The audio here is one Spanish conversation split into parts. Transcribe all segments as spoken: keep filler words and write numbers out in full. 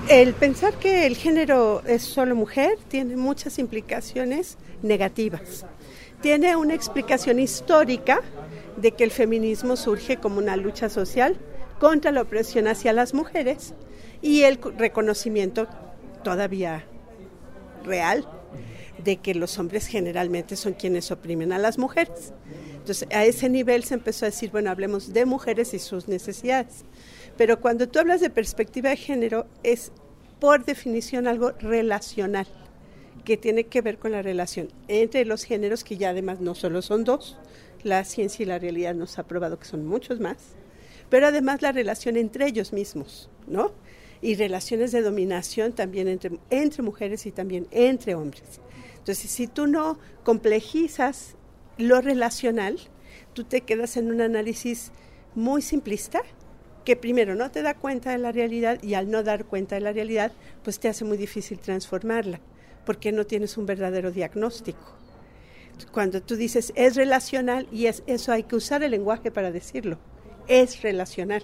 El pensar que el género es solo mujer tiene muchas implicaciones negativas. Tiene una explicación histórica de que el feminismo surge como una lucha social contra la opresión hacia las mujeres y el reconocimiento todavía real de que los hombres generalmente son quienes oprimen a las mujeres. Entonces, a ese nivel se empezó a decir, bueno, hablemos de mujeres y sus necesidades. Pero cuando tú hablas de perspectiva de género, es por definición algo relacional, que tiene que ver con la relación entre los géneros, que ya además no solo son dos, la ciencia y la realidad nos ha probado que son muchos más, pero además la relación entre ellos mismos, ¿no? Y relaciones de dominación también entre, entre mujeres y también entre hombres. Entonces, si tú no complejizas lo relacional, tú te quedas en un análisis muy simplista, que primero no te da cuenta de la realidad y al no dar cuenta de la realidad, pues te hace muy difícil transformarla, porque no tienes un verdadero diagnóstico. Cuando tú dices es relacional, y es eso hay que usar el lenguaje para decirlo, es relacional.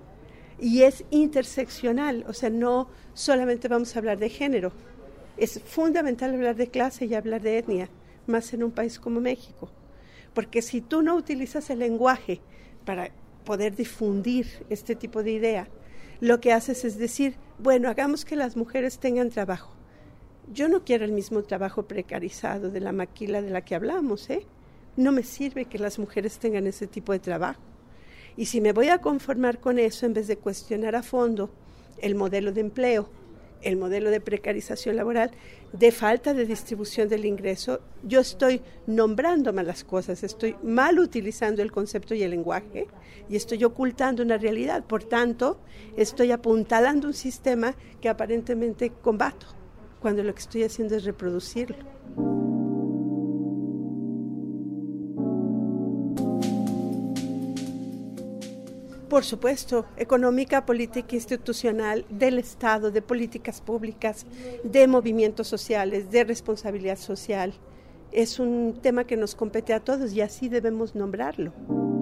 Y es interseccional, o sea, no solamente vamos a hablar de género, es fundamental hablar de clase y hablar de etnia, más en un país como México, porque si tú no utilizas el lenguaje para poder difundir este tipo de idea, lo que haces es decir, bueno, hagamos que las mujeres tengan trabajo. Yo no quiero el mismo trabajo precarizado de la maquila de la que hablamos, ¿eh? No me sirve que las mujeres tengan ese tipo de trabajo. Y si me voy a conformar con eso, en vez de cuestionar a fondo el modelo de empleo, el modelo de precarización laboral, de falta de distribución del ingreso, yo estoy nombrando malas cosas, estoy mal utilizando el concepto y el lenguaje y estoy ocultando una realidad. Por tanto, estoy apuntalando un sistema que aparentemente combato, cuando lo que estoy haciendo es reproducirlo. Por supuesto, económica, política, institucional, del Estado, de políticas públicas, de movimientos sociales, de responsabilidad social. Es un tema que nos compete a todos y así debemos nombrarlo.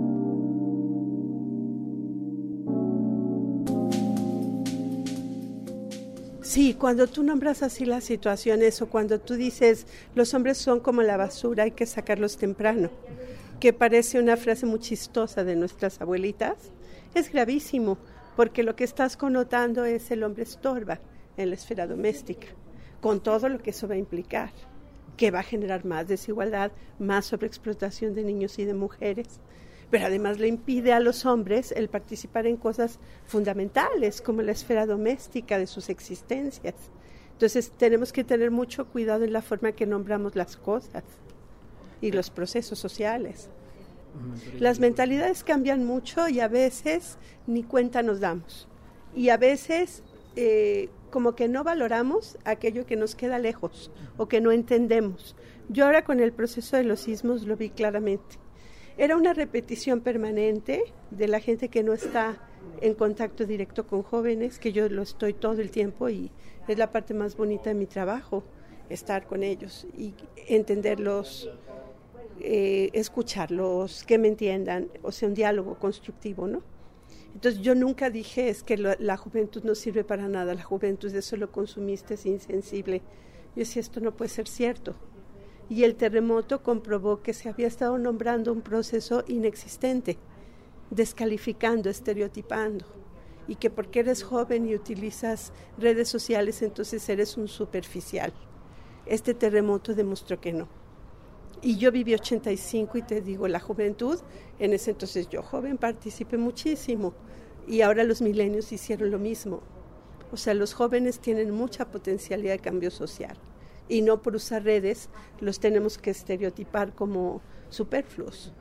Sí, cuando tú nombras así las situaciones o cuando tú dices los hombres son como la basura, hay que sacarlos temprano, que parece una frase muy chistosa de nuestras abuelitas, es gravísimo, porque lo que estás connotando es el hombre estorba en la esfera doméstica, con todo lo que eso va a implicar, que va a generar más desigualdad, más sobreexplotación de niños y de mujeres, pero además le impide a los hombres el participar en cosas fundamentales, como la esfera doméstica de sus existencias. Entonces tenemos que tener mucho cuidado en la forma que nombramos las cosas y los procesos sociales. Las mentalidades cambian mucho y a veces ni cuenta nos damos. Y a veces eh, como que no valoramos aquello que nos queda lejos o que no entendemos. Yo ahora con el proceso de los sismos lo vi claramente. Era una repetición permanente de la gente que no está en contacto directo con jóvenes, que yo lo estoy todo el tiempo y es la parte más bonita de mi trabajo, estar con ellos y entenderlos. Eh, escucharlos, que me entiendan, o sea, un diálogo constructivo, ¿no? Entonces yo nunca dije es que lo, la juventud no sirve para nada, la juventud es solo consumista, es insensible. Yo decía, esto no puede ser cierto. Y el terremoto comprobó que se había estado nombrando un proceso inexistente, descalificando, estereotipando, y que porque eres joven y utilizas redes sociales, entonces eres un superficial. Este terremoto demostró que no. Y yo viví ochenta y cinco y te digo, la juventud, en ese entonces yo joven participé muchísimo y ahora los milenios hicieron lo mismo. O sea, los jóvenes tienen mucha potencialidad de cambio social y no por usar redes los tenemos que estereotipar como superfluos.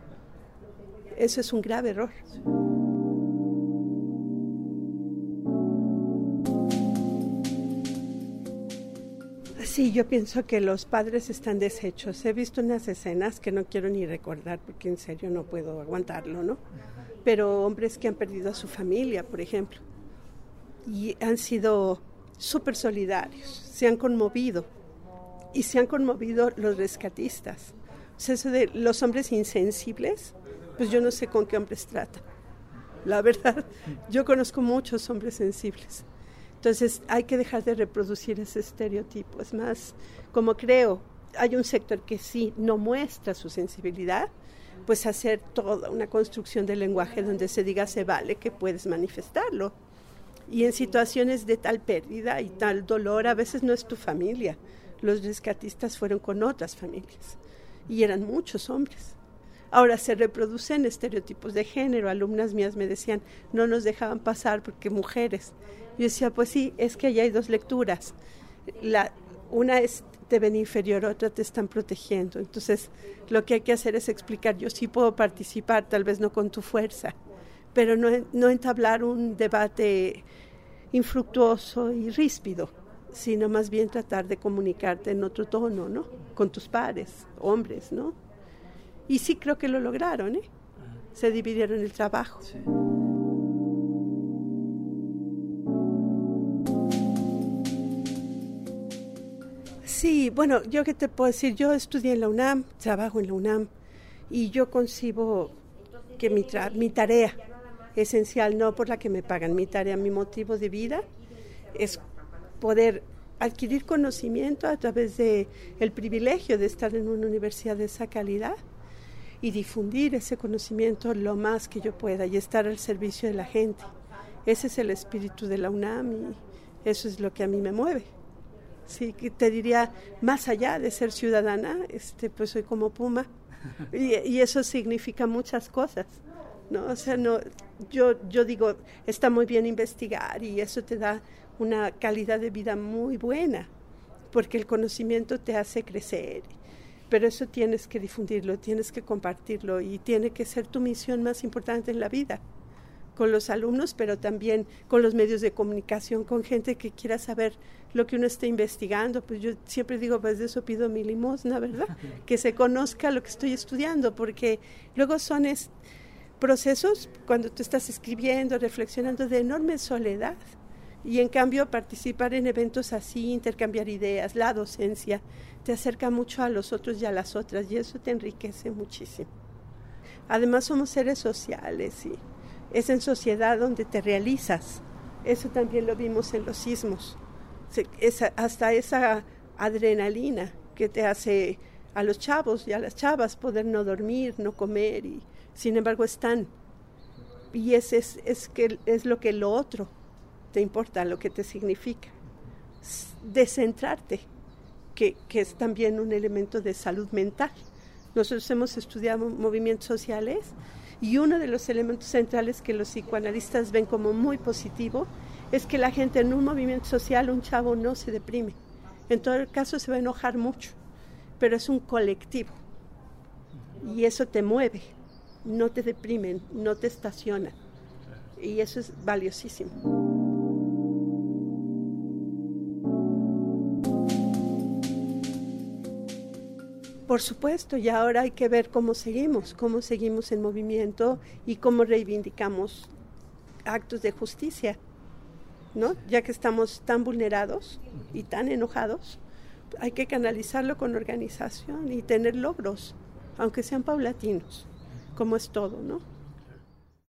Eso es un grave error. Sí, yo pienso que los padres están deshechos. He visto unas escenas que no quiero ni recordar porque en serio no puedo aguantarlo, ¿no? Pero hombres que han perdido a su familia, por ejemplo, y han sido súper solidarios, se han conmovido y se han conmovido los rescatistas. O sea, eso de los hombres insensibles, pues yo no sé con qué hombres tratan. La verdad, yo conozco muchos hombres sensibles. Entonces hay que dejar de reproducir ese estereotipo. Es más, como creo, hay un sector que sí no muestra su sensibilidad, pues hacer toda una construcción del lenguaje donde se diga se vale que puedes manifestarlo. Y en situaciones de tal pérdida y tal dolor, a veces no es tu familia. Los rescatistas fueron con otras familias y eran muchos hombres. Ahora se reproducen estereotipos de género. Alumnas mías me decían, no nos dejaban pasar porque mujeres. Yo decía, pues sí, es que allá hay dos lecturas. La, una es te ven inferior, otra te están protegiendo. Entonces, lo que hay que hacer es explicar, yo sí puedo participar, tal vez no con tu fuerza, pero no, no entablar un debate infructuoso y ríspido, sino más bien tratar de comunicarte en otro tono, ¿no? Con tus pares, hombres, ¿no? Y sí creo que lo lograron, ¿eh? Se dividieron el trabajo. Sí. Sí, bueno, yo qué te puedo decir, yo estudié en la UNAM, trabajo en la UNAM, y yo concibo que mi, tra- mi tarea esencial, no por la que me pagan, mi tarea, mi motivo de vida es poder adquirir conocimiento a través de el privilegio de estar en una universidad de esa calidad y difundir ese conocimiento lo más que yo pueda y estar al servicio de la gente. Ese es el espíritu de la UNAM y eso es lo que a mí me mueve. Sí, que te diría, más allá de ser ciudadana, este, pues soy como Puma y, y eso significa muchas cosas, ¿no? O sea, no, yo, yo digo, está muy bien investigar y eso te da una calidad de vida muy buena, porque el conocimiento te hace crecer, pero eso tienes que difundirlo, tienes que compartirlo y tiene que ser tu misión más importante en la vida, con los alumnos, pero también con los medios de comunicación, con gente que quiera saber lo que uno está investigando. Pues yo siempre digo, pues de eso pido mi limosna, ¿verdad? Que se conozca lo que estoy estudiando, porque luego son es, procesos, cuando tú estás escribiendo, reflexionando, de enorme soledad. Y en cambio participar en eventos así, intercambiar ideas, la docencia, te acerca mucho a los otros y a las otras, y eso te enriquece muchísimo. Además somos seres sociales y es en sociedad donde te realizas. Eso también lo vimos en los sismos. Es hasta esa adrenalina que te hace a los chavos y a las chavas poder no dormir, no comer, y sin embargo están. Y ese es, es, que es lo que lo otro te importa, lo que te significa. Descentrarte, que, que es también un elemento de salud mental. Nosotros hemos estudiado movimientos sociales y uno de los elementos centrales que los psicoanalistas ven como muy positivo es que la gente en un movimiento social, un chavo no se deprime. En todo el caso se va a enojar mucho, pero es un colectivo y eso te mueve, no te deprimen, no te estaciona y eso es valiosísimo. Por supuesto, y ahora hay que ver cómo seguimos, cómo seguimos en movimiento y cómo reivindicamos actos de justicia, ¿no? Ya que estamos tan vulnerados y tan enojados, hay que canalizarlo con organización y tener logros, aunque sean paulatinos, como es todo, ¿no?